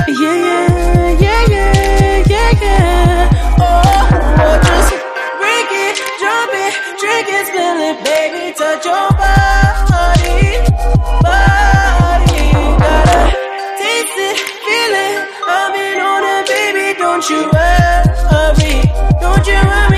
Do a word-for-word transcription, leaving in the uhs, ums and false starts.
Yeah, yeah, yeah, yeah, yeah, yeah. Oh, oh, just break it, jump it, drink it, spill it, baby, touch your body, body. Gotta taste it, feel it. I've been on it, baby. Don't you worry, don't you worry.